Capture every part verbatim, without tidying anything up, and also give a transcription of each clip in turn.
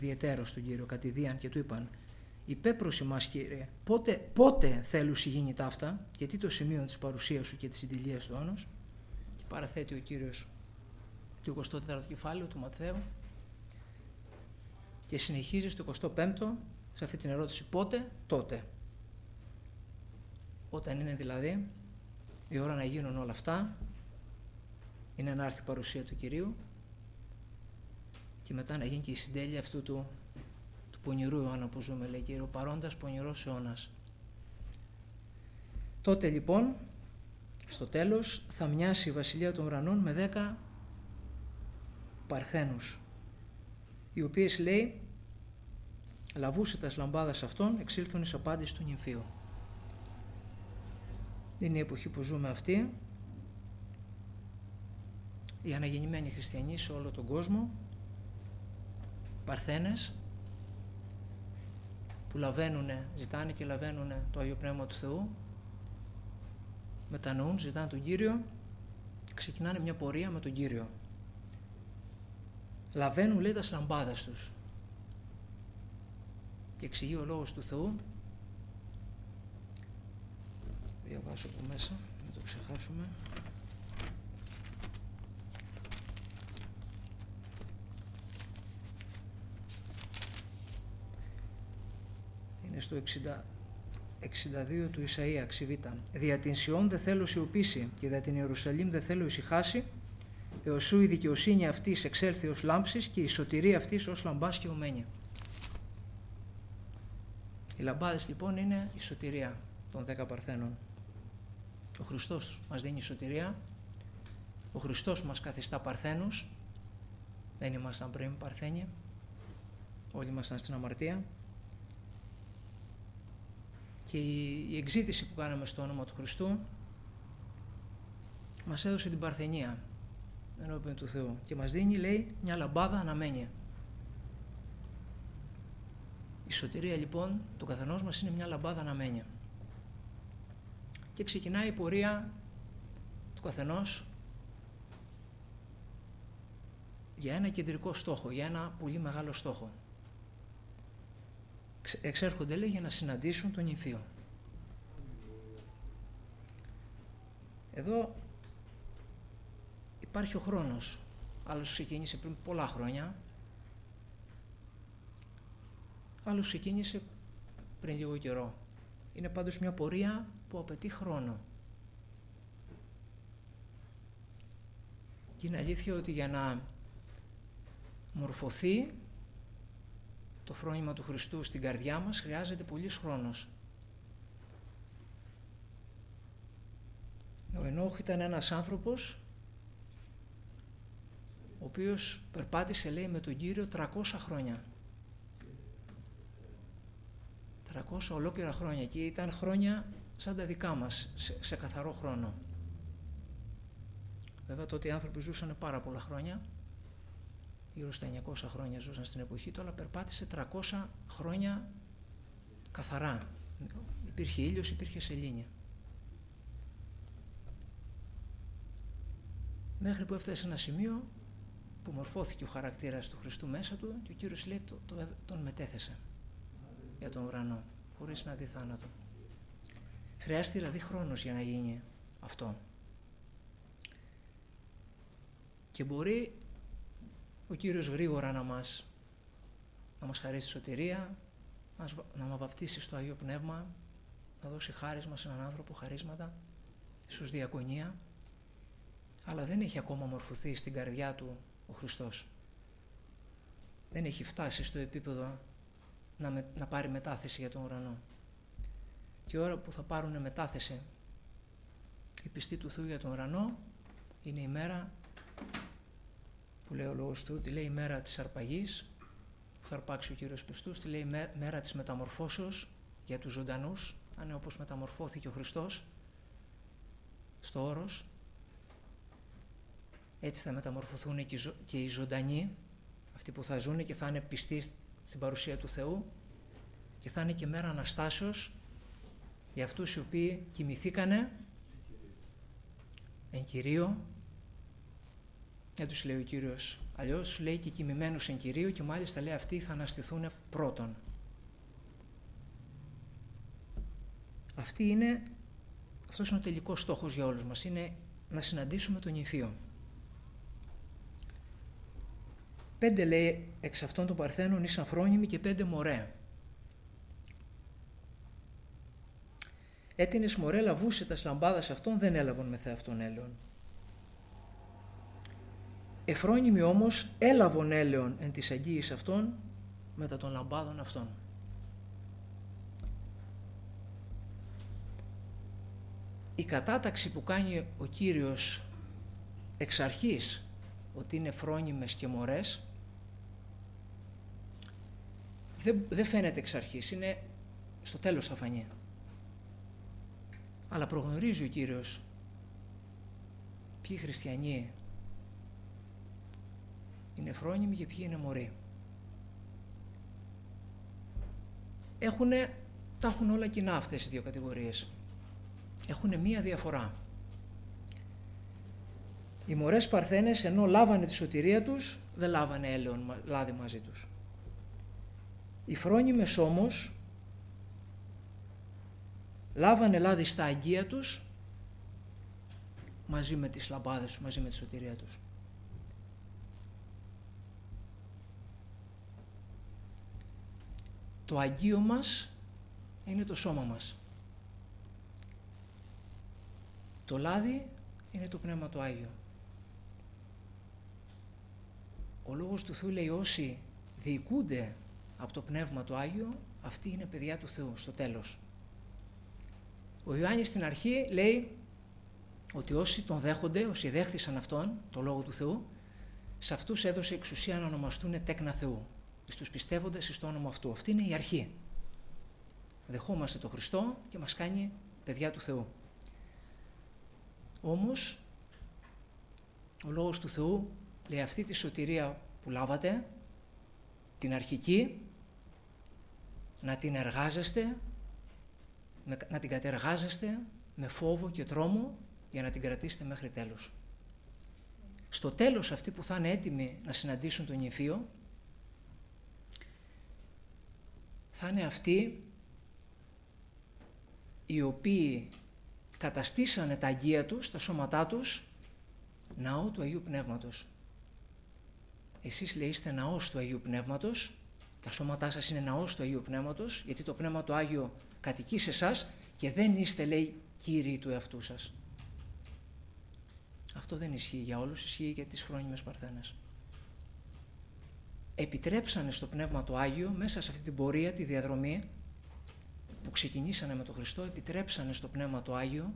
ιδιαιτέρως τον Κύριο κατηδίαν και του είπαν «Υπέπρος ημάς, Κύριε, πότε, πότε θέλουσι γίνει ταύτα, και τι το σημείο της παρουσίας σου και της συντηλίας του όνος». Και παραθέτει ο Κύριος το εικοστό τέταρτο κεφάλαιο του Ματθαίου και συνεχίζει στο εικοστό πέμπτο σε αυτή την ερώτηση «Πότε, τότε». Όταν είναι δηλαδή η ώρα να γίνουν όλα αυτά, είναι να έρθει η παρουσία του Κυρίου και μετά να γίνει και η συντέλεια αυτού του, του πονηρού αιώνα που ζούμε, λέει και ο παρόντας πονηρός αιώνας. Τότε λοιπόν, στο τέλος, θα μοιάσει η βασιλεία των ουρανών με δέκα παρθένους, οι οποίες, λέει, λαβούσε τα λαμπάδας αυτών, εξήλθουν εις απάντηση του νυμφίου. Είναι η εποχή που ζούμε αυτή, οι αναγεννημένοι χριστιανοί σε όλο τον κόσμο, παρθένες που λαβαίνουνε, ζητάνε και λαβαίνουνε το Άγιο Πνεύμα του Θεού, μετανοούν, ζητάνε τον Κύριο, ξεκινάνε μια πορεία με τον Κύριο. Λαβαίνουν, λέει, τα σλαμπάδες τους. Και εξηγεί ο Λόγος του Θεού, διαβάσω από μέσα, μην το ξεχάσουμε. Είναι στο εξήντα, εξήντα δύο του Ισαΐα, ξιβήτα. «Δια την Σιών δε θέλω σιωπήσει και δια την Ιερουσαλήμ δε θέλω ησυχάσει, έως σου η δικαιοσύνη αυτής εξέλθει ως λάμψης και η σωτηρία αυτής ως λαμπάς και ομένη». Οι λαμπάδες λοιπόν είναι η σωτηρία των δέκα παρθένων. Ο Χριστός μας δίνει σωτηρία, ο Χριστός μας καθιστά παρθένους, δεν ήμασταν πριν παρθένοι, όλοι ήμασταν στην αμαρτία. Και η εξήτηση που κάναμε στο όνομα του Χριστού μας έδωσε την παρθενία ενώπιον του Θεού και μας δίνει, λέει, μια λαμπάδα αναμένη. Η σωτηρία λοιπόν του καθενός μας είναι μια λαμπάδα αναμένη. Και ξεκινάει η πορεία του καθενός για ένα κεντρικό στόχο, για ένα πολύ μεγάλο στόχο. Εξέρχονται, λέει, για να συναντήσουν τον νυμφίο. Εδώ υπάρχει ο χρόνος. Άλλος ξεκίνησε πριν πολλά χρόνια, άλλος ξεκίνησε πριν λίγο καιρό. Είναι πάντως μια πορεία που απαιτεί χρόνο. Και είναι αλήθεια ότι για να μορφωθεί το φρόνημα του Χριστού στην καρδιά μας χρειάζεται πολύς χρόνος. Ο Ενόχ ήταν ένας άνθρωπος ο οποίος περπάτησε, λέει, με τον Κύριο τριακόσια χρόνια. τριακόσια ολόκληρα χρόνια και ήταν χρόνια σαν τα δικά μας, σε, σε καθαρό χρόνο. Βέβαια τότε οι άνθρωποι ζούσαν πάρα πολλά χρόνια, γύρω στα εννιακόσια χρόνια ζούσαν στην εποχή του, αλλά περπάτησε τριακόσια χρόνια καθαρά. Υπήρχε ήλιος, υπήρχε σελήνη. Μέχρι που έφτασε σε ένα σημείο που μορφώθηκε ο χαρακτήρας του Χριστού μέσα του και ο Κύριος, λέει, το, το, τον μετέθεσε για τον ουρανό, χωρίς να δει θάνατο. Χρειάζεται δηλαδή χρόνος για να γίνει αυτό. Και μπορεί ο Κύριος γρήγορα να μας, να μας χαρίσει σωτηρία, να μας βαπτίσει στο Άγιο Πνεύμα, να δώσει χάρισμα σε έναν άνθρωπο, χαρίσματα, ίσως διακονία, αλλά δεν έχει ακόμα μορφωθεί στην καρδιά του ο Χριστός. Δεν έχει φτάσει στο επίπεδο να, με, να πάρει μετάθεση για τον ουρανό. Και η ώρα που θα πάρουν μετάθεση οι πιστοί του Θεού για τον ουρανό είναι η μέρα που λέει ο Λόγος του, τη λέει η μέρα της αρπαγής, που θα αρπάξει ο Κύριος πιστούς, τη λέει η μέρα της μεταμορφώσεως για τους ζωντανούς, αν είναι όπως μεταμορφώθηκε ο Χριστός στο όρος, έτσι θα μεταμορφωθούν και οι, ζω, και οι ζωντανοί, αυτοί που θα ζουν και θα είναι πιστοί στην παρουσία του Θεού, και θα είναι και μέρα Αναστάσεως για αυτούς οι οποίοι κοιμηθήκανε εν Κυρίω Δεν τους λέει ο Κύριος αλλιώς, τους λέει και κοιμημένους εν Κυρίω και μάλιστα λέει αυτοί θα αναστηθούν πρώτον. Αυτή είναι, αυτός είναι ο τελικός στόχος για όλους μας, είναι να συναντήσουμε τον νηφίο. Πέντε λέει εξ αυτών των παρθένων ήσαν φρόνιμοι και πέντε μωρέ. Έτεινες μωρέ λαβούσε τα λαμπάδας αυτών, δεν έλαβαν μεθά αυτών έλεον. Εφρόνιμοι όμως έλαβον έλεον εν της αγγίης αυτών μετά των λαμπάδων αυτών. Η κατάταξη που κάνει ο Κύριος εξ αρχής ότι είναι φρόνιμες και μωρές δεν, δεν φαίνεται εξ αρχής, είναι στο τέλος θα φανεί. Αλλά προγνωρίζει ο Κύριος ποιοι χριστιανοί είναι φρόνιμοι και ποιοι είναι μωροί. Έχουνε, τα έχουν όλα κοινά αυτές οι δύο κατηγορίες. Έχουνε μία διαφορά. Οι μωρές παρθένες ενώ λάβανε τη σωτηρία τους, δεν λάβανε έλεον λάδι μαζί τους. Οι φρόνιμες όμως λάβανε λάδι στα αγγεία τους μαζί με τις λαμπάδες τους, μαζί με τη σωτηρία τους. Το αγγείο μας είναι το σώμα μας. Το λάδι είναι το Πνεύμα το Άγιο. Ο Λόγος του Θεού λέει όσοι διοικούνται από το Πνεύμα το Άγιο, αυτοί είναι παιδιά του Θεού στο τέλος. Ο Ιωάννης στην αρχή λέει ότι όσοι τον δέχονται, όσοι δέχθησαν αυτόν, το Λόγο του Θεού, σε αυτούς έδωσε εξουσία να ονομαστούν τέκνα Θεού. Στους πιστεύοντες στο όνομα αυτού. Αυτή είναι η αρχή. Δεχόμαστε τον Χριστό και μας κάνει παιδιά του Θεού. Όμως, ο Λόγος του Θεού λέει αυτή τη σωτηρία που λάβατε, την αρχική, να την εργάζεστε, να την κατεργάζεστε με φόβο και τρόμο για να την κρατήσετε μέχρι τέλος. Στο τέλος αυτοί που θα είναι έτοιμοι να συναντήσουν τον νηφίο, θα είναι αυτοί οι οποίοι καταστήσανε τα αγγεία τους, τα σώματά τους, ναό του Αγίου Πνεύματος. Εσείς λέει είστε ναός του Αγίου Πνεύματος, τα σώματά σας είναι ναός του Αγίου Πνεύματος, γιατί το Πνεύμα το Άγιο κατοικεί σε εσάς και δεν είστε λέει κύριοι του εαυτού σας. Αυτό δεν ισχύει για όλους, ισχύει για τις φρόνιμες παρθένες. Επιτρέψανε στο Πνεύμα το Άγιο μέσα σε αυτή την πορεία, τη διαδρομή που ξεκινήσανε με τον Χριστό, επιτρέψανε στο Πνεύμα το Άγιο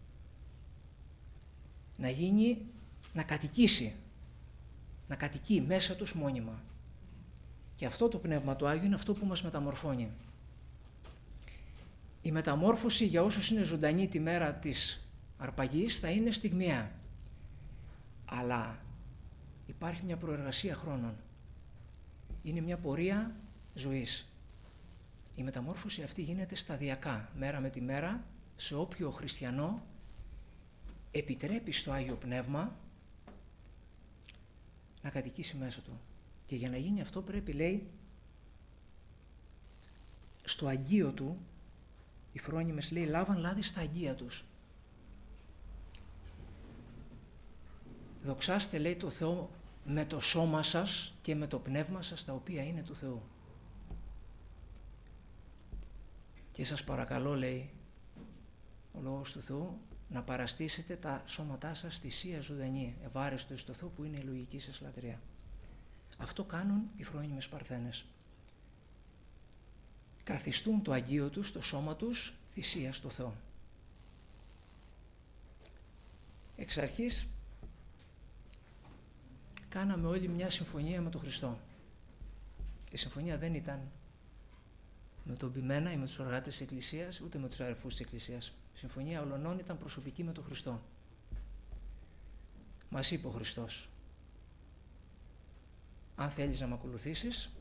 να γίνει, να κατοικήσει, να κατοικεί μέσα τους μόνιμα. Και αυτό το Πνεύμα το Άγιο είναι αυτό που μας μεταμορφώνει. Η μεταμόρφωση για όσους είναι ζωντανοί τη μέρα της αρπαγής θα είναι στιγμιαία. Αλλά υπάρχει μια προεργασία χρόνων. Είναι μια πορεία ζωής. Η μεταμόρφωση αυτή γίνεται σταδιακά, μέρα με τη μέρα, σε όποιο χριστιανό επιτρέπει στο Άγιο Πνεύμα να κατοικήσει μέσα του. Και για να γίνει αυτό πρέπει, λέει, στο αγγείο του, οι φρόνιμες, λέει, λάβαν λάδι στα αγγεία τους. Δοξάστε, λέει, το Θεό με το σώμα σας και με το πνεύμα σας, τα οποία είναι του Θεού. Και σας παρακαλώ, λέει ο Λόγος του Θεού, να παραστήσετε τα σώματά σας θυσία ζωντανή, ευάρεστο εις το Θεό που είναι η λογική σας λατρεία. Αυτό κάνουν οι φρόνιμες παρθένες. Καθιστούν το αγγείο τους, το σώμα τους, θυσία στο Θεό. Εξ αρχής κάναμε όλοι μια συμφωνία με τον Χριστό. Η συμφωνία δεν ήταν με τον ποιμένα ή με τους οργάτες της Εκκλησίας, ούτε με τους αδερφούς της Εκκλησίας. Η συμφωνία ολονών ήταν προσωπική με τον Χριστό. Μας είπε ο Χριστός, αν θέλεις να με ακολουθήσεις,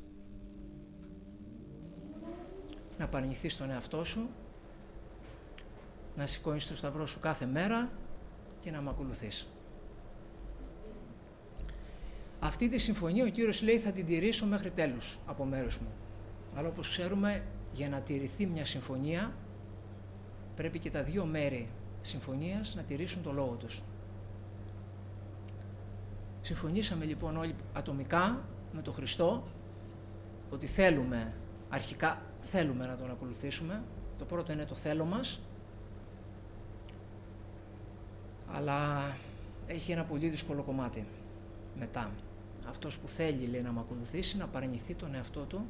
να παρνηθείς τον εαυτό σου, να σηκώνεις το σταυρό σου κάθε μέρα και να με ακολουθείς. αυτή τη συμφωνία ο Κύριος λέει θα την τηρήσω μέχρι τέλους από μέρους μου. Αλλά όπως ξέρουμε, για να τηρηθεί μια συμφωνία πρέπει και τα δύο μέρη της συμφωνίας να τηρήσουν το λόγο τους. Συμφωνήσαμε λοιπόν όλοι ατομικά με τον Χριστό ότι θέλουμε, αρχικά θέλουμε να τον ακολουθήσουμε. Το πρώτο είναι το θέλω μας, αλλά έχει ένα πολύ δύσκολο κομμάτι μετά. Αυτός που θέλει, λέει, να με ακολουθήσει, να παραιτηθεί τον εαυτό του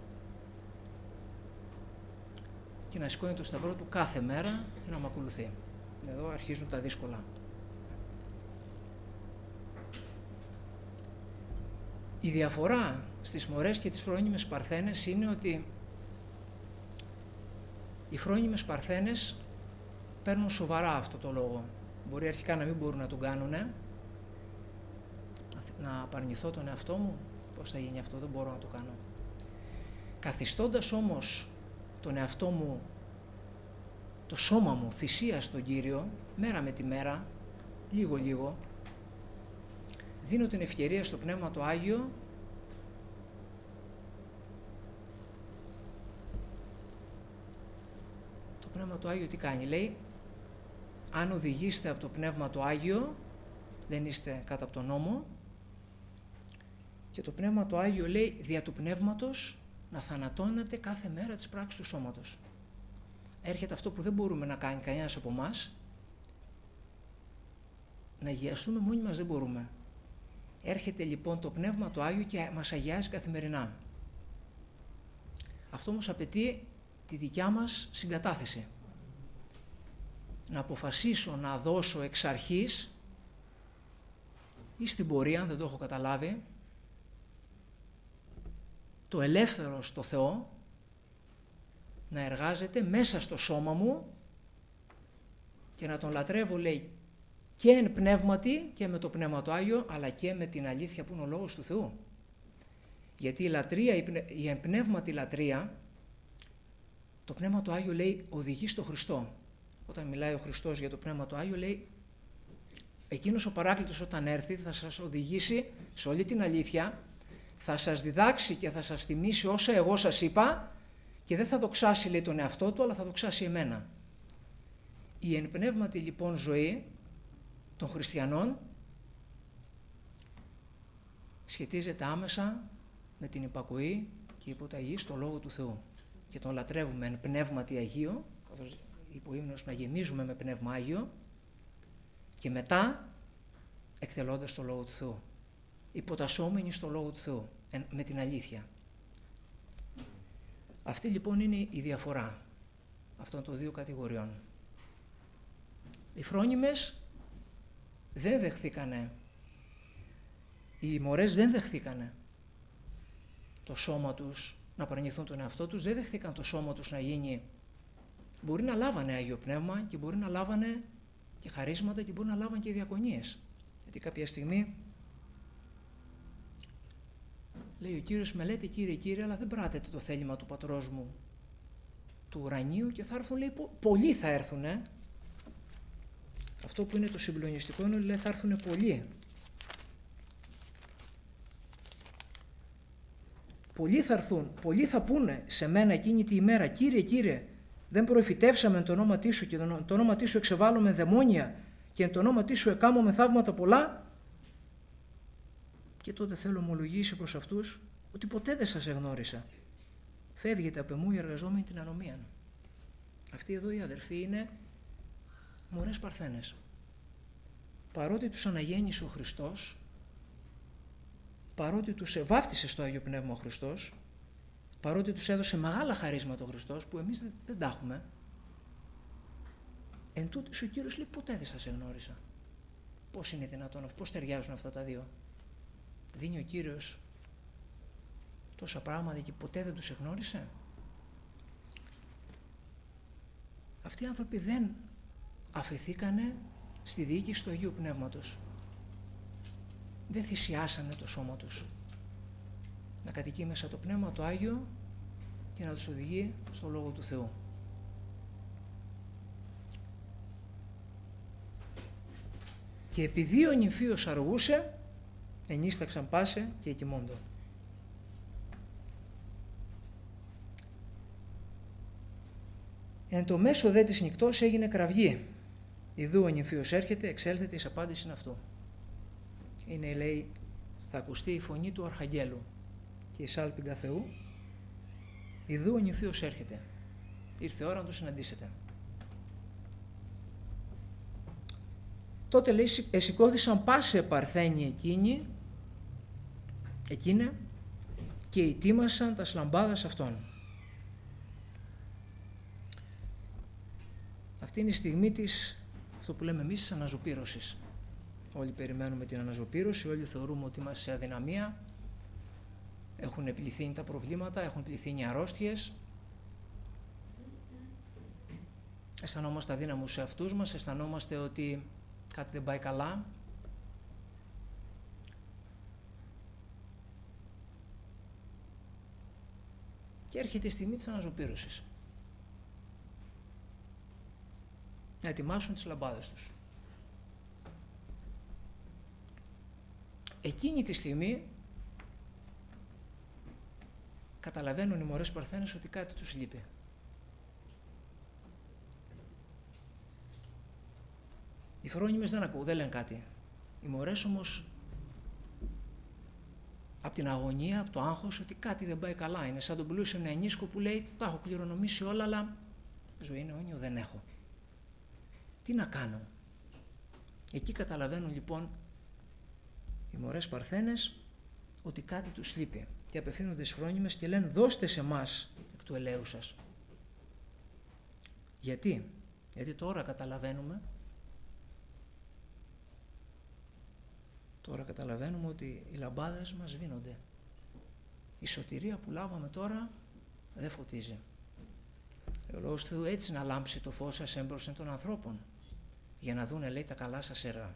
και να σηκώνει το σταυρό του κάθε μέρα και να με ακολουθεί. Εδώ αρχίζουν τα δύσκολα. Η διαφορά στις μορές και τις φρόνιμες παρθένες είναι ότι οι φρόνιμες παρθένες παίρνουν σοβαρά αυτό το λόγο. Μπορεί αρχικά να μην μπορούν να τον κάνουν, να απαρνηθώ τον εαυτό μου, πώς θα γίνει αυτό, δεν μπορώ να το κάνω. Καθιστώντας όμως τον εαυτό μου, το σώμα μου θυσία στον Κύριο, μέρα με τη μέρα, λίγο λίγο, δίνω την ευκαιρία στο Πνεύμα το Άγιο το Πνεύμα το Άγιο τι κάνει, λέει, αν οδηγείστε από το Πνεύμα το Άγιο, δεν είστε κάτω από τον νόμο, και το Πνεύμα το Άγιο λέει δια του Πνεύματος να θανατώνετε κάθε μέρα τις πράξεις του σώματος. Έρχεται αυτό που δεν μπορούμε να κάνει κανένας από εμάς, να αγιαστούμε μόνοι μας δεν μπορούμε. Έρχεται λοιπόν το Πνεύμα το Άγιο και μας αγιάζει καθημερινά. Αυτό όμως απαιτεί τη δικιά μας συγκατάθεση. Να αποφασίσω να δώσω εξ αρχής ή στην πορεία, αν δεν το έχω καταλάβει, το ελεύθερο στο Θεό να εργάζεται μέσα στο σώμα μου και να τον λατρεύω, λέει, και εν πνεύματι και με το Πνεύμα το Άγιο, αλλά και με την αλήθεια που είναι ο Λόγος του Θεού. Γιατί η λατρεία, η εν πνεύματι λατρεία, το Πνεύμα το Άγιο, λέει, οδηγεί στο Χριστό. Όταν μιλάει ο Χριστός για το Πνεύμα το Άγιο, λέει, εκείνος ο Παράκλητος όταν έρθει θα σας οδηγήσει σε όλη την αλήθεια, θα σας διδάξει και θα σας θυμίσει όσα εγώ σας είπα και δεν θα δοξάσει, λέει, τον εαυτό του, αλλά θα δοξάσει εμένα. Η εν πνεύματι λοιπόν ζωή των χριστιανών σχετίζεται άμεσα με την υπακοή και υποταγή στο Λόγο του Θεού. Και τον λατρεύουμε εν πνεύματι Αγίο, καθώς είπε ο ύμνος, να γεμίζουμε με Πνεύμα Άγιο, και μετά εκτελώντας το Λόγο του Θεού, υποτασσόμενοι στο Λόγο του Θεού, με την αλήθεια. Αυτή λοιπόν είναι η διαφορά αυτών των δύο κατηγοριών. Οι φρόνιμες δεν δεχθήκανε, οι μορές δεν δεχθήκανε το σώμα τους να παρνηθούν τον εαυτό τους, δεν δεχθήκαν το σώμα τους να γίνει, μπορεί να λάβανε Άγιο Πνεύμα και μπορεί να λάβανε και χαρίσματα και μπορεί να λάβανε και διακονίες. Γιατί κάποια στιγμή λέει ο Κύριος, με λέτε Κύριε, Κύριε, αλλά δεν πράτετε το θέλημα του πατρός μου του ουρανίου και θα έρθουν, λέει, πο- πολλοί θα έρθουν, ε. Αυτό που είναι το συμπλονιστικό είναι ότι, λέει, θα έρθουν πολλοί. Πολλοί θα έρθουν, πολλοί θα πούνε σε μένα εκείνη τη ημέρα, Κύριε, Κύριε, δεν προφητεύσαμε το όνομα Σου και το όνομα Σου εξεβάλλουμε δαιμόνια και εν το όνομα Σου εκάμουμε θαύματα πολλά. Και τότε θέλω ομολογήσει προς αυτούς ότι ποτέ δεν σας εγνώρισα. Φεύγετε από εμού οι εργαζόμενοι την ανομία. Αυτοί εδώ οι αδερφοί είναι μωρές παρθένες. Παρότι τους αναγέννησε ο Χριστός, παρότι τους ευάφτισε στο Άγιο Πνεύμα ο Χριστός, παρότι τους έδωσε μεγάλα χαρίσματα ο Χριστός που εμείς δεν, δεν τα έχουμε, εν τούτης ο Κύριος λέει ποτέ δεν σας εγνώρισα. Πώς είναι δυνατόν, πώς ταιριάζουν αυτά τα δύο? Δίνει ο Κύριος τόσα πράγματα και ποτέ δεν τους εγνώρισε? Αυτοί οι άνθρωποι δεν αφεθήκανε στη διοίκηση του Αγίου Πνεύματος. Δεν θυσιάσανε το σώμα τους να κατοικεί μέσα το Πνεύμα το Άγιο και να τους οδηγεί στο Λόγο του Θεού. Και επειδή ο νυμφίος αργούσε, ενίσταξαν πάσε και εκοιμώντο. Εν το μέσο δε της νυκτός έγινε κραυγή. Ιδού ο νυμφίος έρχεται, εξέλθεται εις απάντηση αυτού. Είναι, λέει, θα ακουστεί η φωνή του Αρχαγγέλου και η σάλπιγγα Θεού. Ιδού ο νυμφίος έρχεται. Ήρθε η ώρα να το συναντήσετε. Τότε, λέει, εσηκώθησαν πάσε παρθένοι εκείνοι, εκείνε, και ετοίμασαν τα σλαμπάδας αυτών. Αυτή είναι η στιγμή της, αυτό που λέμε εμείς, της αναζωπήρωσης. Όλοι περιμένουμε την αναζωπήρωση, όλοι θεωρούμε ότι είμαστε σε αδυναμία, έχουν πληθύνει τα προβλήματα, έχουν πληθύνει οι αρρώστιες, αισθανόμαστε αδύναμους σε αυτούς μας, αισθανόμαστε ότι κάτι δεν πάει καλά. Και έρχεται η στιγμή της αναζωπήρωσης. Να ετοιμάσουν τις λαμπάδες τους. Εκείνη τη στιγμή καταλαβαίνουν οι μωρές παρθένες ότι κάτι τους λείπει. Οι φρόνιμες δεν ακούω, δεν λένε κάτι. Οι μωρές όμως από την αγωνία, από το άγχος, ότι κάτι δεν πάει καλά. Είναι σαν τον πλούσιο νεανίσκο που λέει τα έχω κληρονομήσει όλα, αλλά ζωή είναι αιώνιο, δεν έχω. Τι να κάνω. Εκεί καταλαβαίνουν λοιπόν οι μωρές παρθένες ότι κάτι τους λείπει και απευθύνονται στις φρόνιμες και λένε δώστε σε εμάς εκ του ελαίου σας. Γιατί, γιατί τώρα καταλαβαίνουμε τώρα καταλαβαίνουμε ότι οι λαμπάδες μας σβήνονται. Η σωτηρία που λάβαμε τώρα δεν φωτίζει. Ο Λόγος του έτσι να λάμψει το φως σας έμπροσθεν των ανθρώπων, για να δούνε, λέει, τα καλά σας έργα.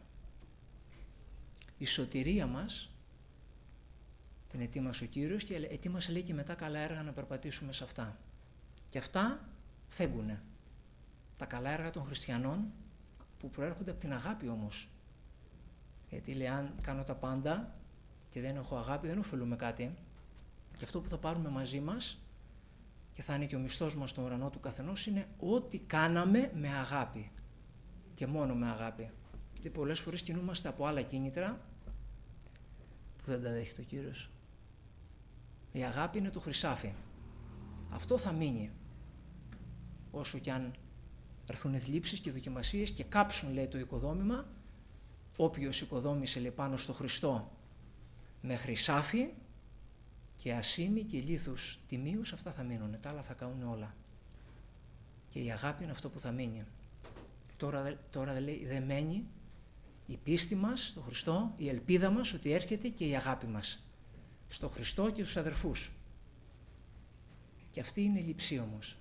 Η σωτηρία μας την ετοίμασε ο Κύριος και ετοίμασε, λέει, και μετά καλά έργα να περπατήσουμε σε αυτά. Και αυτά φέγγουνε. Τα καλά έργα των χριστιανών που προέρχονται από την αγάπη όμως. Γιατί λέει, αν κάνω τα πάντα και δεν έχω αγάπη, δεν ωφελούμε κάτι. Και αυτό που θα πάρουμε μαζί μας και θα είναι και ο μισθός μας στον ουρανό του καθενός είναι ό,τι κάναμε με αγάπη. Και μόνο με αγάπη. Γιατί πολλές φορές κινούμαστε από άλλα κίνητρα που δεν τα δέχεται ο Κύριος. Η αγάπη είναι το χρυσάφι. Αυτό θα μείνει. Όσο κι αν έρθουν θλίψεις και δοκιμασίες και κάψουν, λέει, το οικοδόμημα, όποιος οικοδόμησε, λέει, πάνω στο Χριστό με χρυσάφι και ασήμι και λίθους τιμίους, αυτά θα μείνουν. Τα άλλα θα καούν όλα. Και η αγάπη είναι αυτό που θα μείνει. Τώρα, τώρα λέει, δεν μένει η πίστη μας στο Χριστό, η ελπίδα μας ότι έρχεται και η αγάπη μας στο Χριστό και στους αδερφούς. Και αυτή είναι η λειψή όμως.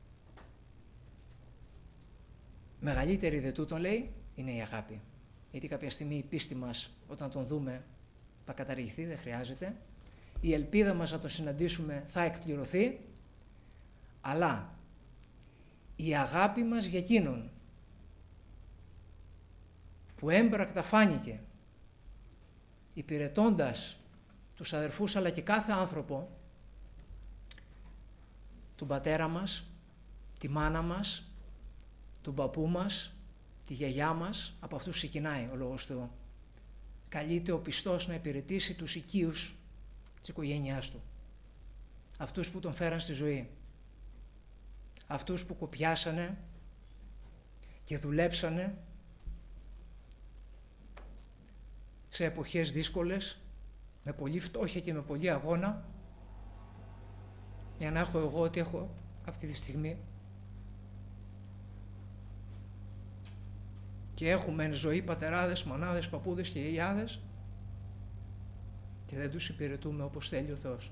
Μεγαλύτερη δε τούτον, λέει, είναι η αγάπη. Γιατί κάποια στιγμή η πίστη μας, όταν τον δούμε, θα καταργηθεί, δεν χρειάζεται. Η ελπίδα μας να τον συναντήσουμε θα εκπληρωθεί, αλλά η αγάπη μας για εκείνον που έμπρακτα φάνηκε υπηρετώντας τους αδερφούς αλλά και κάθε άνθρωπο, τον πατέρα μας, τη μάνα μας, τον παππού μας, τη γιαγιά μας, από αυτούς ξεκινάει ο Λόγος Θεού. Καλείται ο πιστός να υπηρετήσει τους οικείους της οικογένειάς του. Αυτούς που τον φέραν στη ζωή. Αυτούς που κοπιάσανε και δουλέψανε σε εποχές δύσκολες, με πολύ φτώχεια και με πολύ αγώνα, για να έχω εγώ ό,τι έχω αυτή τη στιγμή. Και έχουμε εν ζωή πατεράδες, μανάδες, παππούδες και γιαγιάδες και δεν τους υπηρετούμε όπως θέλει ο Θεός.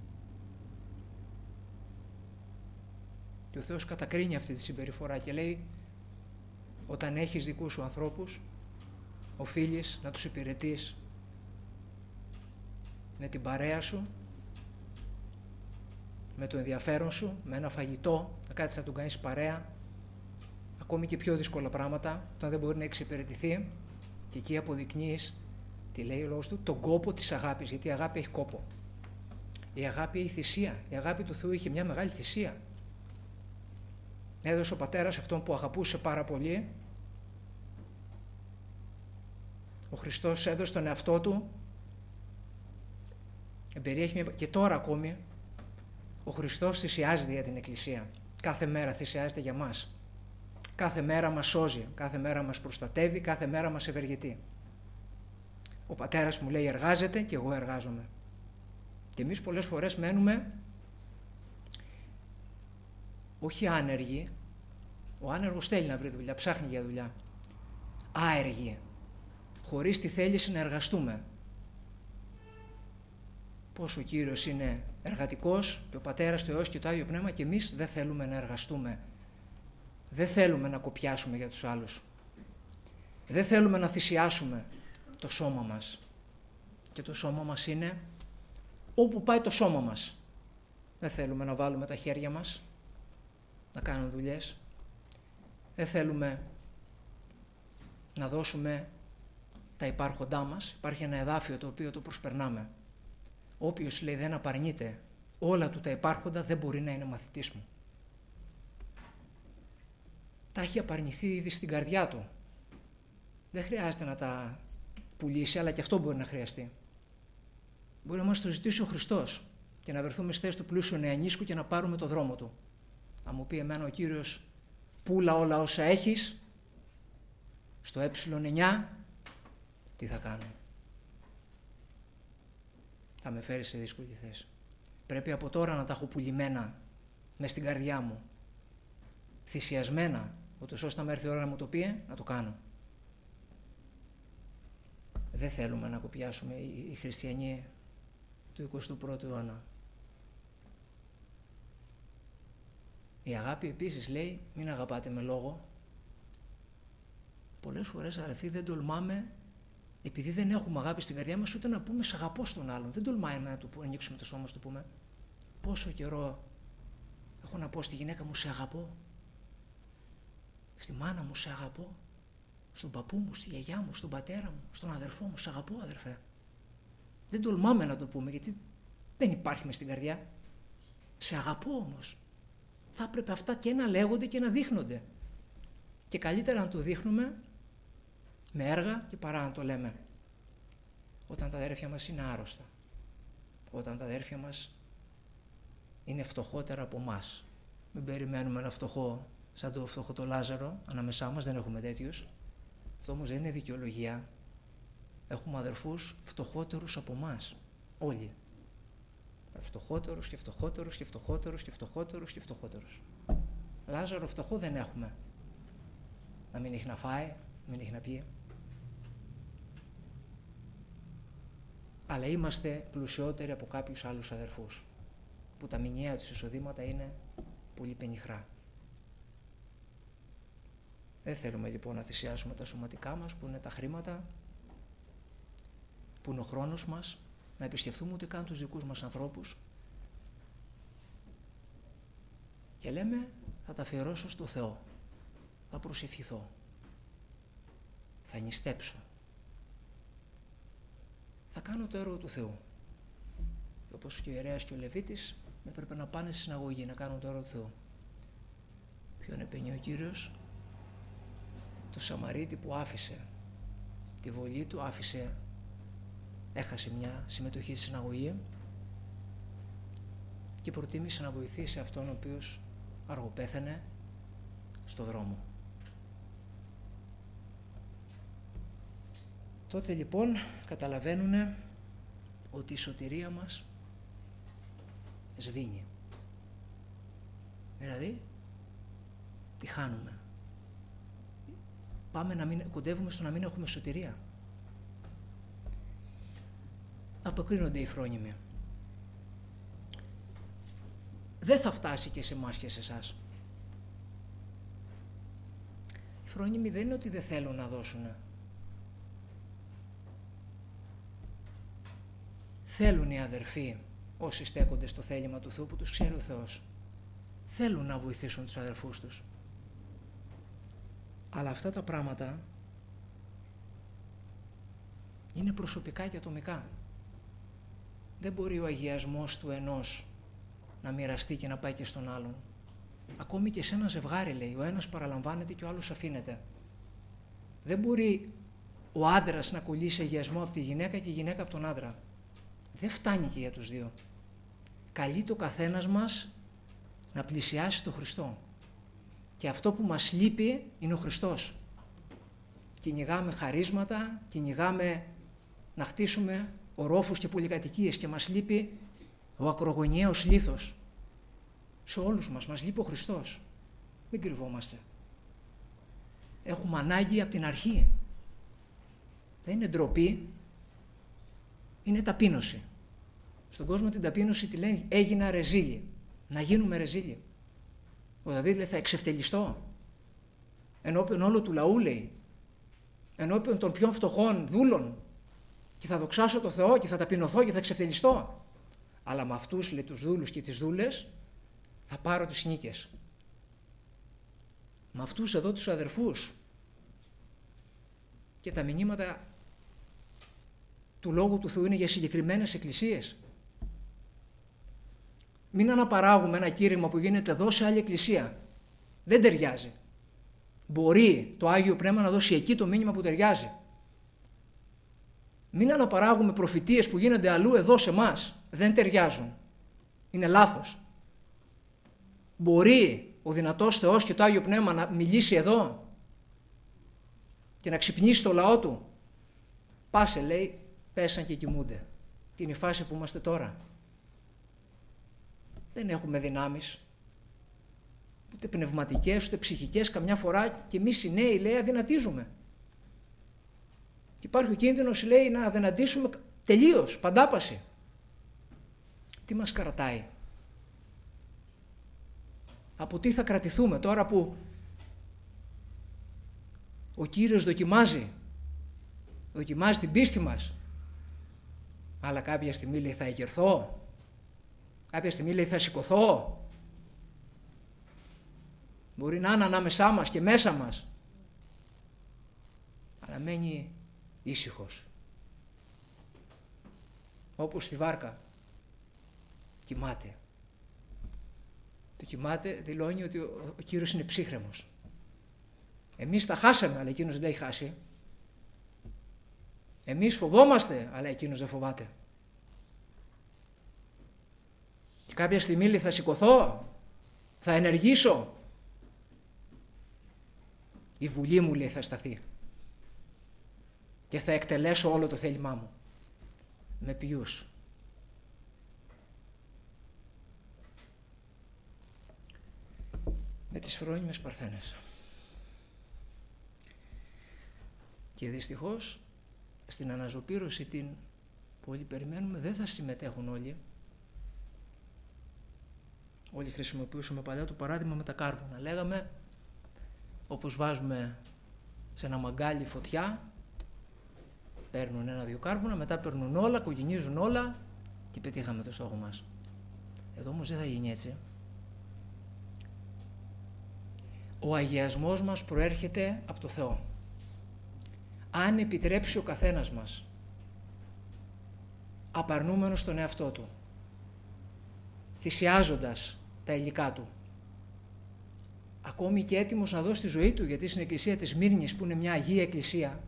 Και ο Θεός κατακρίνει αυτή τη συμπεριφορά και λέει, όταν έχεις δικούς σου ανθρώπους, οφείλεις να τους υπηρετείς με την παρέα σου, με το ενδιαφέρον σου, με ένα φαγητό, να κάτσεις να τον κάνεις παρέα, ακόμη και πιο δύσκολα πράγματα, όταν δεν μπορεί να εξυπηρετηθεί, και εκεί αποδεικνύεις τι λέει ο λόγος του, τον κόπο της αγάπης, γιατί η αγάπη έχει κόπο. Η αγάπη έχει θυσία. Η αγάπη του Θεού είχε μια μεγάλη θυσία. Έδωσε ο πατέρας αυτόν που αγαπούσε πάρα πολύ. Ο Χριστός έδωσε τον εαυτό του. Εμπεριέχει μια... Και τώρα ακόμη ο Χριστός θυσιάζεται για την Εκκλησία. Κάθε μέρα θυσιάζεται για μας. Κάθε μέρα μας σώζει, κάθε μέρα μας προστατεύει, κάθε μέρα μας ευεργετεί. Ο πατέρας μου λέει εργάζεται και εγώ εργάζομαι. Και εμείς πολλές φορές μένουμε όχι άνεργοι. Ο άνεργος θέλει να βρει δουλειά, ψάχνει για δουλειά. Άεργοι, χωρίς τη θέληση να εργαστούμε. Πώς ο Κύριος είναι εργατικός και ο Πατέρας, το Υιός και το Άγιο Πνεύμα και εμείς δεν θέλουμε να εργαστούμε. Δεν θέλουμε να κοπιάσουμε για τους άλλους. Δεν θέλουμε να θυσιάσουμε το σώμα μας. Και το σώμα μας είναι όπου πάει το σώμα μας. Δεν θέλουμε να βάλουμε τα χέρια μας να κάνουν δουλειές. Δεν θέλουμε να δώσουμε τα υπάρχοντά μας. Υπάρχει ένα εδάφιο το οποίο το προσπερνάμε. Όποιος λέει δεν απαρνείται όλα του τα υπάρχοντα δεν μπορεί να είναι μαθητής μου. Τα έχει απαρνηθεί ήδη στην καρδιά του. Δεν χρειάζεται να τα πουλήσει, αλλά και αυτό μπορεί να χρειαστεί. Μπορεί να μας το ζητήσει ο Χριστός και να βρεθούμε στη θέση του πλούσιου νεανίσκου και να πάρουμε το δρόμο του. Αν μου πει εμένα ο Κύριος πούλα όλα όσα έχεις, στο ε εννιά, τι θα κάνω? Θα με φέρει σε δύσκολη θέση. Πρέπει από τώρα να τα έχω πουλημένα μες στην καρδιά μου, θυσιασμένα, ούτως ώστε να έρθει η ώρα να μου το πει, να το κάνω. Δεν θέλουμε να κοπιάσουμε οι χριστιανοί του εικοστού πρώτου αιώνα. Η αγάπη επίσης λέει μην αγαπάτε με λόγο. Πολλές φορές αδελφοί δεν τολμάμε, επειδή δεν έχουμε αγάπη στην καρδιά μας, ούτε να πούμε σ' αγαπώ στον άλλον. Δεν τολμάμε να του ανοίξουμε το σώμα, να του πούμε πόσο καιρό έχω να πω στη γυναίκα μου σε αγαπώ, στη μάνα μου σε αγαπώ, στον παππού μου, στη γιαγιά μου, στον πατέρα μου, στον αδερφό μου, σε αγαπώ αδερφέ. Δεν τολμάμε να το πούμε γιατί δεν υπάρχει μες στην καρδιά. Σε αγαπώ όμως. Θα έπρεπε αυτά και να λέγονται και να δείχνονται. Και καλύτερα να το δείχνουμε με έργα και παρά να το λέμε. Όταν τα αδέρφια μας είναι άρρωστα. Όταν τα αδέρφια μας είναι φτωχότερα από εμάς. Μην περιμένουμε ένα φτωχό σαν το φτωχό το Λάζαρο ανάμεσά μας, δεν έχουμε τέτοιους. Αυτό όμως δεν είναι δικαιολογία. Έχουμε αδερφούς φτωχότερους από εμάς. Όλοι. Φτωχότερους και φτωχότερους και φτωχότερους και φτωχότερους και φτωχότερους. Λάζαρο φτωχό δεν έχουμε. Να μην έχει να φάει, να μην έχει να πιει. Αλλά είμαστε πλουσιότεροι από κάποιους άλλους αδερφούς, που τα μηνιαία τους εισοδήματα είναι πολύ πενιχρά. Δεν θέλουμε λοιπόν να θυσιάσουμε τα σωματικά μας, που είναι τα χρήματα, που είναι ο χρόνος μας, να επισκεφθούμε ούτε καν τους δικούς μας ανθρώπους και λέμε θα τα αφιερώσω στο Θεό, θα προσευχηθώ, θα νηστέψω, θα κάνω το έργο του Θεού. Και όπως και ο ιερέας και ο Λεβίτης έπρεπε να πάνε στη συναγωγή να κάνουν το έργο του Θεού. Ποιον επενεί ο Κύριος? Το Σαμαρίτη που άφησε τη βολή του, άφησε, έχασε μια συμμετοχή στη συναγωγή και προτίμησε να βοηθήσει αυτόν ο οποίος αργοπέθανε στο δρόμο. Τότε λοιπόν καταλαβαίνουν ότι η σωτηρία μας σβήνει. Δηλαδή, τη χάνουμε. Πάμε να μην, κοντεύουμε στο να μην έχουμε σωτηρία. Αποκρίνονται οι φρόνιμοι. Δεν θα φτάσει και σε εμάς και σε εσάς. Οι φρόνιμοι δεν είναι ότι δεν θέλουν να δώσουν. Θέλουν οι αδερφοί, όσοι στέκονται στο θέλημα του Θεού που τους ξέρει ο Θεός, θέλουν να βοηθήσουν τους αδερφούς τους. Αλλά αυτά τα πράγματα Είναι προσωπικά και ατομικά. Δεν μπορεί ο αγιασμός του ενός να μοιραστεί και να πάει και στον άλλον. Ακόμη και σε ένα ζευγάρι, λέει, ο ένας παραλαμβάνεται και ο άλλος αφήνεται. Δεν μπορεί ο άντρας να κολλήσει αγιασμό από τη γυναίκα και η γυναίκα από τον άντρα. Δεν φτάνει και για τους δύο. Καλείται ο καθένας μας να πλησιάσει τον Χριστό. Και αυτό που μας λείπει είναι ο Χριστός. Κυνηγάμε χαρίσματα, κυνηγάμε να χτίσουμε ορόφους και πολυκατοικίες και μας λείπει ο ακρογωνιαίος λίθος. Σε όλους μας, μας λείπει ο Χριστός. Μην κρυβόμαστε. Έχουμε ανάγκη από την αρχή. Δεν είναι ντροπή, είναι ταπείνωση. Στον κόσμο την ταπείνωση τη λένε έγινα ρεζίλι. Να γίνουμε ρεζίλι. Ο Δαβίδ λέει θα εξευτελιστώ. Ενώπιον όλου του λαού, λέει. Ενώπιον των πιο φτωχών δούλων. Και θα δοξάσω το Θεό και θα ταπεινωθώ και θα εξευτελιστώ. Αλλά με αυτούς, λέει, τους δούλους και τις δούλες θα πάρω τις νίκες. Με αυτούς εδώ τους αδερφούς. Και τα μηνύματα του Λόγου του Θεού είναι για συγκεκριμένες εκκλησίες. Μην αναπαράγουμε ένα κήρυγμα που γίνεται εδώ σε άλλη εκκλησία. Δεν ταιριάζει. Μπορεί το Άγιο Πνεύμα να δώσει εκεί το μήνυμα που ταιριάζει. Μην αναπαράγουμε προφητείες που γίνονται αλλού εδώ σε εμάς. Δεν ταιριάζουν. Είναι λάθος. Μπορεί ο δυνατός Θεός και το Άγιο Πνεύμα να μιλήσει εδώ και να ξυπνήσει το λαό του. Πάσε, λέει, πέσαν και κοιμούνται. Τι είναι η φάση που είμαστε τώρα. Δεν έχουμε δυνάμεις, ούτε πνευματικές, ούτε ψυχικές, καμιά φορά και εμείς οι νέοι, λέει, αδυνατίζουμε. Και υπάρχει ο κίνδυνος, λέει, να αδυνατήσουμε τελείως, παντάπαση. Τι μας κρατάει. Από τι θα κρατηθούμε τώρα που ο Κύριος δοκιμάζει, δοκιμάζει την πίστη μας. Αλλά κάποια στιγμή, λέει, θα εγερθώ. Κάποια στιγμή, λέει, θα σηκωθώ. Μπορεί να είναι ανάμεσά μας και μέσα μας. Αλλά μένει ήσυχος. Όπως στη βάρκα. Κοιμάται. Το κοιμάται δηλώνει ότι ο, ο Κύριος είναι ψύχρεμος. Εμείς τα χάσαμε, αλλά εκείνος δεν τα έχει χάσει. Εμείς φοβόμαστε, αλλά εκείνος δεν φοβάται. Και κάποια στιγμή, λέει, θα σηκωθώ, θα ενεργήσω. Η βουλή μου, λέει, θα σταθεί. Και θα εκτελέσω όλο το θέλημά μου. Με ποιους? Με τις φρόνιμες παρθένες. Και δυστυχώς στην αναζωπήρωση την που όλοι περιμένουμε δεν θα συμμετέχουν όλοι. Όλοι χρησιμοποιούσαμε παλιά το παράδειγμα με τα κάρβουνα. Λέγαμε, όπως βάζουμε σε ένα μαγκάλι φωτιά, παίρνουν ένα-δύο κάρβουνα, μετά παίρνουν όλα, κοκκινίζουν όλα και πετύχαμε το στόχο μας. Εδώ όμως δεν θα γίνει έτσι. Ο αγιασμός μας προέρχεται από το Θεό. Αν επιτρέψει ο καθένας μας, απαρνούμενος τον εαυτό του, θυσιάζοντας τα υλικά του, ακόμη και έτοιμος να δώσει τη ζωή του, γιατί στην εκκλησία της Μύρνης, που είναι μια Αγία Εκκλησία,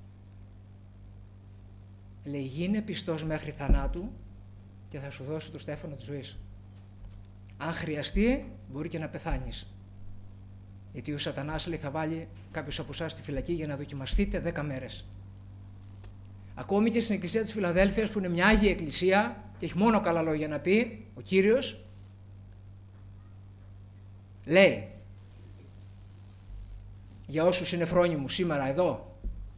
λέει, γίνε πιστός μέχρι θανάτου και θα σου δώσω το στέφανο της ζωής. Αν χρειαστεί, μπορεί και να πεθάνεις. Γιατί ο σατανάς, λέει, θα βάλει κάποιους από εσάς στη φυλακή για να δοκιμαστείτε δέκα μέρες. Ακόμη και στην εκκλησία της Φιλαδέλφειας, που είναι μια Άγια Εκκλησία και έχει μόνο καλά λόγια να πει, ο Κύριος λέει για όσους είναι φρόνιμους σήμερα εδώ,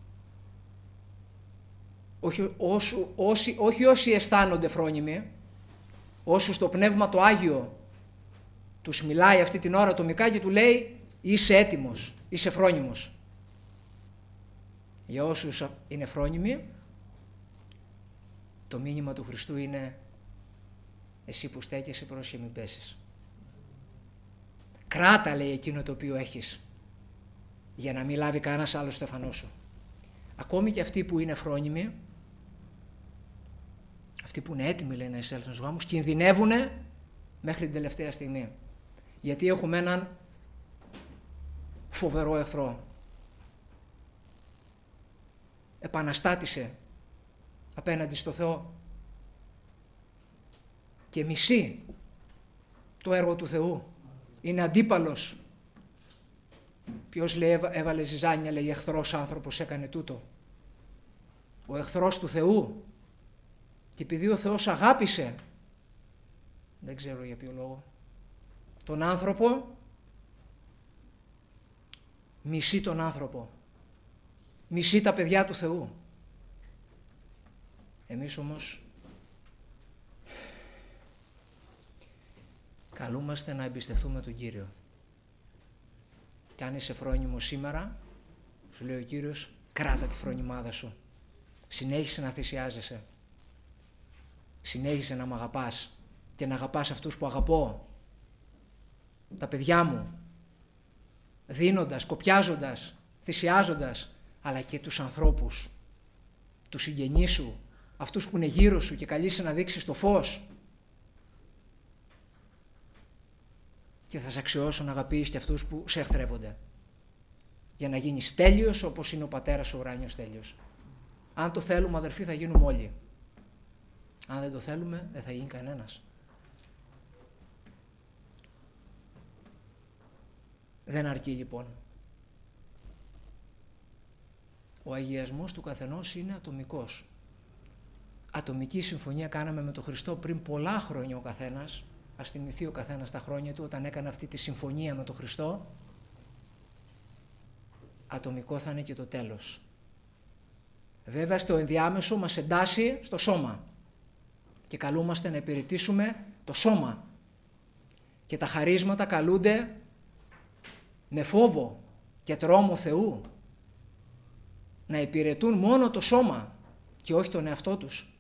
όχι, όσου, όσοι, όχι όσοι αισθάνονται φρόνιμοι, όσους το Πνεύμα το Άγιο τους μιλάει αυτή την ώρα ατομικά και του λέει, είσαι έτοιμος, είσαι φρόνιμος. Για όσους είναι φρόνιμοι, το μήνυμα του Χριστού είναι, εσύ που στέκεσαι πρόσχε μην πέσεις. Κράτα, λέει, εκείνο το οποίο έχεις, για να μην λάβει κανένας άλλος στεφανό σου. Ακόμη και αυτοί που είναι φρόνιμοι, αυτοί που είναι έτοιμοι, λέει, να εισέλθουν στους γάμους, κινδυνεύουν μέχρι την τελευταία στιγμή. Γιατί έχουμε έναν φοβερό εχθρό. Επαναστάτησε απέναντι στο Θεό και μισεί το έργο του Θεού. Είναι αντίπαλος. Ποιος, λέει, έβαλε ζυζάνια, λέει, εχθρός άνθρωπος έκανε τούτο. Ο εχθρός του Θεού. Και επειδή ο Θεός αγάπησε, δεν ξέρω για ποιο λόγο, τον άνθρωπο, μισεί τον άνθρωπο. Μισεί τα παιδιά του Θεού. Εμείς όμως καλούμαστε να εμπιστευτούμε τον Κύριο. Και αν είσαι φρόνιμος σήμερα, σου λέει ο Κύριος, κράτα τη φρονιμάδα σου. Συνέχισε να θυσιάζεσαι. Συνέχισε να μ' αγαπάς και να αγαπάς αυτούς που αγαπώ. Τα παιδιά μου. Δίνοντας, κοπιάζοντας, θυσιάζοντας, αλλά και τους ανθρώπους, τους συγγενείς σου, αυτούς που είναι γύρω σου και καλείσαι να δείξεις το φως. Και θα σε αξιώσω να αγαπήσεις και αυτούς που σε εχθρεύονται. Για να γίνεις τέλειος όπως είναι ο πατέρας ο ουράνιος τέλειος. Αν το θέλουμε, αδερφοί, θα γίνουμε όλοι. Αν δεν το θέλουμε, δεν θα γίνει κανένας. Δεν αρκεί λοιπόν. Ο αγιασμός του καθενός είναι ατομικός. Ατομική συμφωνία κάναμε με τον Χριστό πριν πολλά χρόνια ο καθένας. Ας θυμηθεί ο καθένας τα χρόνια του όταν έκανε αυτή τη συμφωνία με τον Χριστό. Ατομικό θα είναι και το τέλος. Βέβαια στο ενδιάμεσο μας εντάσσει στο σώμα και καλούμαστε να υπηρετήσουμε το σώμα. Και τα χαρίσματα καλούνται με φόβο και τρόμο Θεού να υπηρετούν μόνο το σώμα και όχι τον εαυτό τους.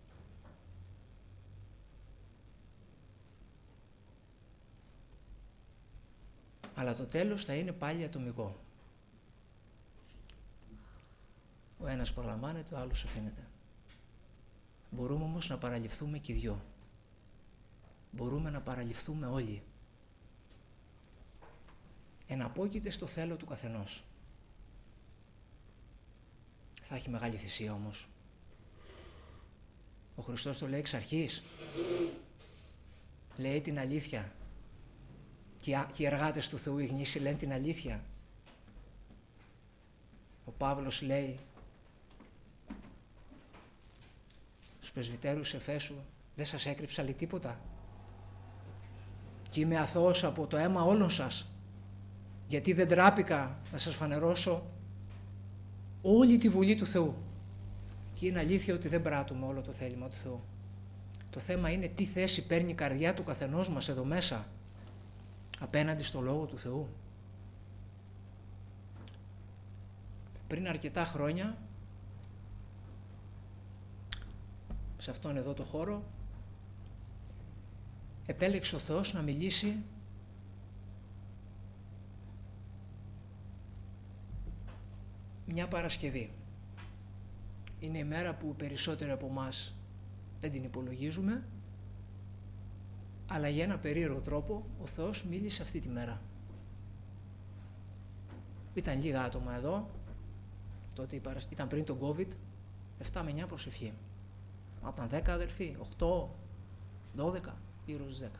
Αλλά το τέλος θα είναι πάλι ατομικό. Ο ένας προλαμβάνεται, ο άλλος αφήνεται. Μπορούμε όμως να παραληφθούμε και οι δυο. Μπορούμε να παραληφθούμε όλοι. Εναπόκειται στο θέλω του καθενός. Θα έχει μεγάλη θυσία όμως. Ο Χριστός το λέει εξ αρχής. Λέει την αλήθεια. Και οι εργάτες του Θεού οι γνήσιοι λένε την αλήθεια. Ο Παύλος λέει στους πρεσβυτέρους Εφέσου, δεν σας έκρυψα λέει τίποτα. Και είμαι αθώος από το αίμα όλων σας. Γιατί δεν τράπηκα να σας φανερώσω όλη τη βουλή του Θεού. Και είναι αλήθεια ότι δεν πράττουμε όλο το θέλημα του Θεού. Το θέμα είναι τι θέση παίρνει η καρδιά του καθενός μας εδώ μέσα απέναντι στο Λόγο του Θεού. Πριν αρκετά χρόνια, σε αυτόν εδώ το χώρο, επέλεξε ο Θεός να μιλήσει μια Παρασκευή. Είναι η μέρα που περισσότεροι από εμάς δεν την υπολογίζουμε, αλλά για ένα περίεργο τρόπο ο Θεός μίλησε αυτή τη μέρα. Ήταν λίγα άτομα εδώ, τότε ήταν πριν τον COVID, εφτά με εννιά προσευχή. Ήταν δέκα αδερφοί, οκτώ, δώδεκα, γύρω στις δέκα.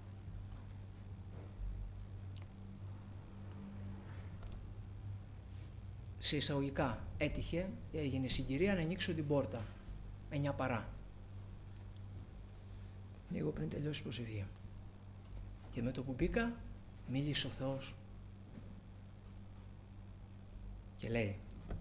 Σε εισαγωγικά έτυχε, έγινε συγκυρία να ανοίξω την πόρτα, εννιά παρά. Λίγο πριν τελειώσει η προσευχή. Και με το που μπήκα, μίλησε ο Θεός. Και λέει,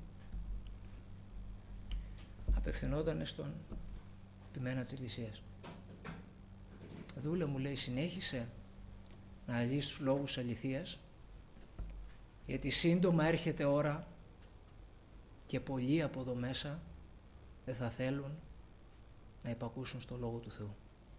απευθυνόταν στον ποιμένα της Εκκλησίας. Δούλε μου, λέει, συνέχισε να λύσεις τους λόγους αληθείας, γιατί σύντομα έρχεται ώρα και πολλοί από εδώ μέσα δεν θα θέλουν να υπακούσουν στο Λόγο του Θεού.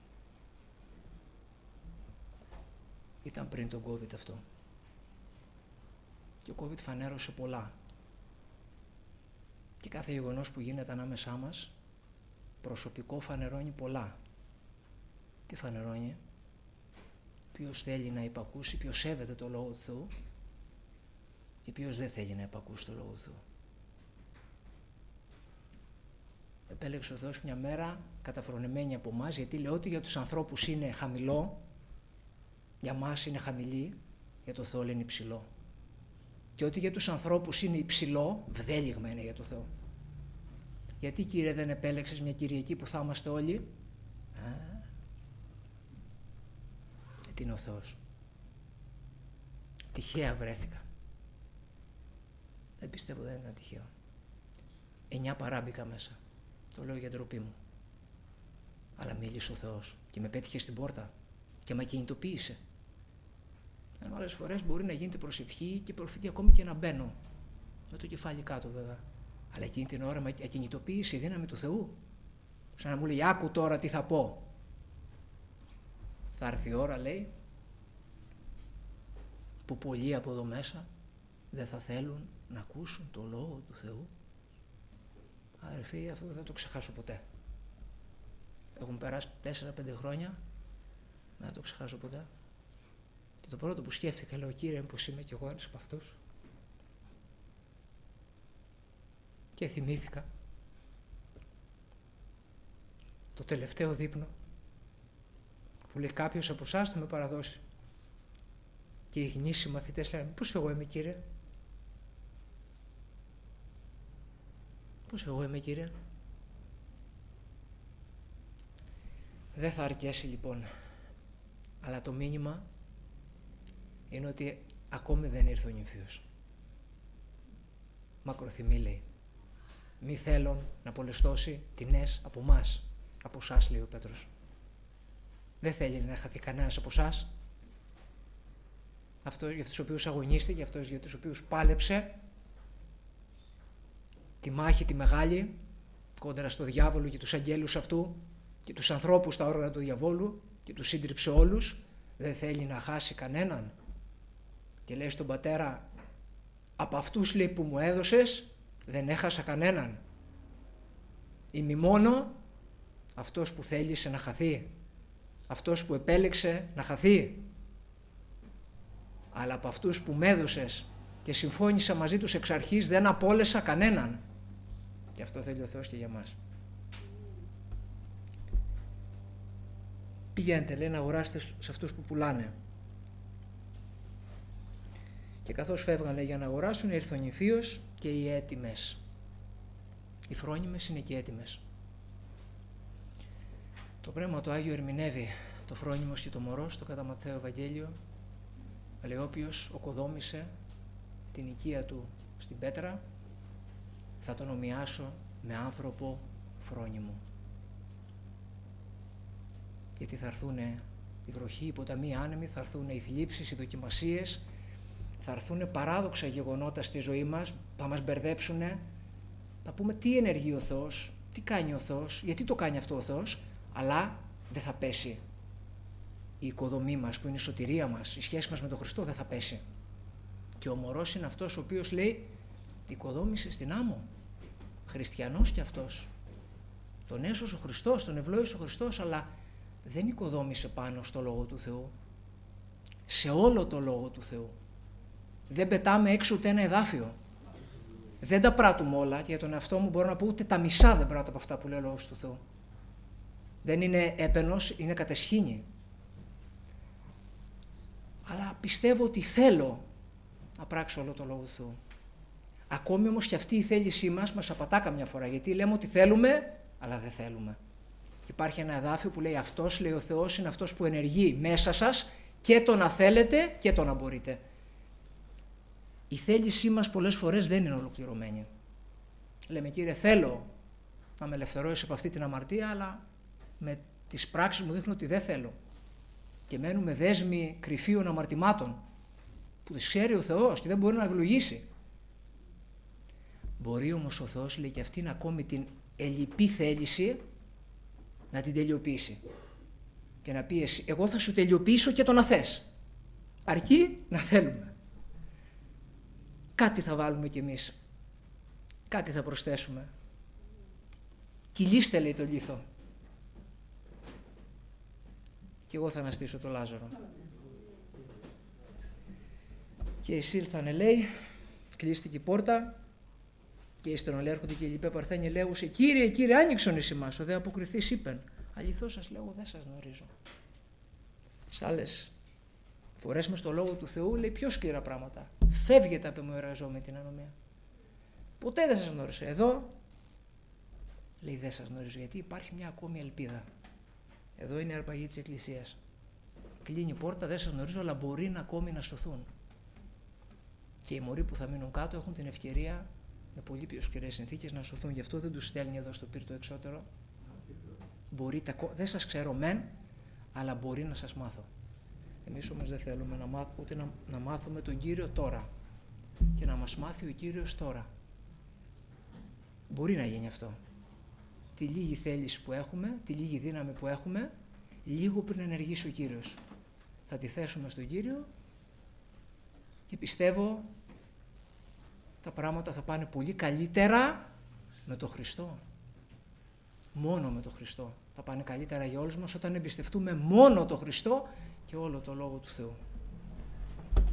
Ήταν πριν τον COVID αυτό. Και ο COVID φανέρωσε πολλά. Και κάθε γεγονός που γίνεται ανάμεσά μας προσωπικό φανερώνει πολλά. Τι φανερώνει? Ποιος θέλει να υπακούσει, ποιος σέβεται το Λόγο του Θεού και ποιος δεν θέλει να υπακούσει το Λόγο του Θεού. Επέλεξε ο Θεός μια μέρα καταφρονεμένη από εμάς, γιατί λέει ότι για τους ανθρώπους είναι χαμηλό, για μας είναι χαμηλή, για το Θεό λένε υψηλό. Και ότι για τους ανθρώπους είναι υψηλό, βδέλιγμα είναι για το Θεό. Γιατί, Κύριε, δεν επέλεξες μια Κυριακή που θα είμαστε όλοι? Α, γιατί είναι ο Θεός. Τυχαία βρέθηκα. Δεν πιστεύω, δεν ήταν τυχαίο. Εννιά παρά μπήκα μέσα. Το λέω για ντροπή μου. Αλλά μίλησε ο Θεός και με πέτυχε στην πόρτα και με κινητοποίησε. Ενώ άλλες φορές μπορεί να γίνεται προσευχή και προφήτη ακόμη και να μπαίνω. Με το κεφάλι κάτω βέβαια. Αλλά εκείνη την ώρα με ακινητοποίησε η δύναμη του Θεού. Σαν να μου λέει, άκου τώρα τι θα πω. Θα έρθει η ώρα, λέει, που πολλοί από εδώ μέσα δεν θα θέλουν να ακούσουν το Λόγο του Θεού. Αδερφοί, αυτό δεν θα το ξεχάσω ποτέ. Έχουν περάσει τέσσερα πέντε χρόνια, δεν θα το ξεχάσω ποτέ. Και το πρώτο που σκέφτηκα, λέω, Κύριε, πως είμαι κι εγώ ένας από αυτούς. Και θυμήθηκα το τελευταίο δείπνο που λέει κάποιος από εσάς θα με παραδώσει. Και οι γνήσιοι μαθητές λένε, πώς εγώ είμαι, Κύριε? Πώς εγώ είμαι, Κύριε? Δεν θα αρκέσει λοιπόν. Αλλά το μήνυμα είναι ότι ακόμη δεν ήρθε ο νυμφίος. Μακροθυμεί, λέει. Μη θέλουν να πολεστώσει τινές από μας. Από εσάς, λέει ο Πέτρος. Δεν θέλει να χαθεί κανένας από εσάς. Αυτός για τους οποίους αγωνίστηκε, αυτός για τους οποίους πάλεψε τη μάχη τη μεγάλη κόντρα στο διάβολο και τους αγγέλους αυτού και τους ανθρώπους στα όργανα του διαβόλου και τους σύντριψε όλους. Δεν θέλει να χάσει κανέναν. Και λέει στον Πατέρα, από αυτούς, λέει, που μου έδωσες δεν έχασα κανέναν. Είμαι μόνο αυτός που θέλησε να χαθεί, αυτός που επέλεξε να χαθεί. Αλλά από αυτούς που με έδωσες και συμφώνησα μαζί τους εξ αρχής δεν απόλεσα κανέναν. Και αυτό θέλει ο Θεός και για μας. Πηγαίνετε, λέει, να αγοράσετε σε αυτούς που πουλάνε. Και καθώς φεύγαν, λέει, για να αγοράσουν, ήρθε ο νυμφίος και οι έτοιμες. Οι φρόνιμες είναι και έτοιμες. Το Πνεύμα το Άγιο ερμηνεύει το φρόνιμος και το μωρός στο κατά Ματθαίο Ευαγγέλιο. Λέει, όποιος οκοδόμησε την οικία του στην πέτρα, θα τον ομοιάσω με άνθρωπο φρόνιμο. Γιατί θα έρθουν η βροχή, οι ποταμοί άνεμοι, θα έρθουν οι θλίψεις, οι δοκιμασίες, θα έρθουν παράδοξα γεγονότα στη ζωή μας, θα μας μπερδέψουν, θα πούμε τι ενεργεί ο Θεός, τι κάνει ο Θεός, γιατί το κάνει αυτό ο Θεός, αλλά δεν θα πέσει. Η οικοδομή μας που είναι η σωτηρία μας, η σχέση μας με τον Χριστό δεν θα πέσει. Και ο μωρός είναι αυτός ο οποίος, λέει, οικοδόμησε στην άμμο. Χριστιανός κι αυτός. Τον έσωσε ο Χριστός, τον ευλόγησε ο Χριστός, αλλά δεν οικοδόμησε πάνω στο Λόγο του Θεού. Σε όλο το Λόγο του Θεού. Δεν πετάμε έξω ούτε ένα εδάφιο. Δεν τα πράττουμε όλα και για τον εαυτό μου μπορώ να πω ούτε τα μισά δεν πράττω από αυτά που λέει ο Λόγος του Θεού. Δεν είναι έπαινος, είναι κατεσχήνη. Αλλά πιστεύω ότι θέλω να πράξω όλο το Λόγο του Θεού. Ακόμη όμως και αυτή η θέλησή μας μας απατά καμιά φορά, γιατί λέμε ότι θέλουμε, αλλά δεν θέλουμε. Και υπάρχει ένα εδάφιο που λέει, αυτός, λέει ο Θεός, είναι αυτός που ενεργεί μέσα σας και το να θέλετε και το να μπορείτε. Η θέλησή μας πολλές φορές δεν είναι ολοκληρωμένη. Λέμε, Κύριε, θέλω να με ελευθερώσεις από αυτή την αμαρτία, αλλά με τις πράξεις μου δείχνουν ότι δεν θέλω. Και μένουμε δέσμοι κρυφίων αμαρτημάτων που τις ξέρει ο Θεός και δεν μπορεί να ευλογήσει. Μπορεί όμως ο Θεός, λέει, και αυτήν ακόμη την ελλειπή θέληση να την τελειοποιήσει. Και να πει, εσύ, εγώ θα σου τελειοποιήσω και το να θες. Αρκεί να θέλουμε. Κάτι θα βάλουμε κι εμείς. Κάτι θα προσθέσουμε. Κυλίστε, λέει, το λίθο. Και εγώ θα αναστήσω το Λάζαρο. Και εισήλθανε, λέει, κλείστηκε η πόρτα και ύστερον, λέει, έρχονται και οι λοιπέ παρθένοι, λέγουσε, Κύριε, Κύριε, άνοιξον εις ημάς. Ο δε αποκριθείς είπεν, αληθώς σας λέγω, δεν σας γνωρίζω. Σ' άλλες φορές μες στο λόγο του Θεού λέει πιο σκληρά πράγματα. Φεύγετε από μου εργαζόμενη την ανομία. Ποτέ δεν σας γνώρισα. Εδώ λέει δεν σας γνωρίζω, γιατί υπάρχει μια ακόμη ελπίδα. Εδώ είναι η αρπαγή της Εκκλησίας. Κλείνει η πόρτα, δεν σας γνωρίζω, αλλά μπορεί να ακόμη να σωθούν. Και οι μωροί που θα μείνουν κάτω έχουν την ευκαιρία με πολύ πιο σκληρές συνθήκες να σωθούν. Γι' αυτό δεν τους στέλνει εδώ στο πύρτο εξώτερο. Μπορείτε, δεν σας ξέρω μεν, αλλά μπορεί να σας μάθω. Εμείς όμως δεν θέλουμε να μάθουμε, ούτε να, να μάθουμε τον Κύριο τώρα και να μας μάθει ο Κύριος τώρα. Μπορεί να γίνει αυτό. Τη λίγη θέληση που έχουμε, τη λίγη δύναμη που έχουμε, λίγο πριν ενεργήσει ο Κύριος. Θα τη θέσουμε στον Κύριο και πιστεύω τα πράγματα θα πάνε πολύ καλύτερα με τον Χριστό. Μόνο με τον Χριστό. Θα πάνε καλύτερα για όλους μας όταν εμπιστευτούμε μόνο τον Χριστό και όλο το Λόγο του Θεού.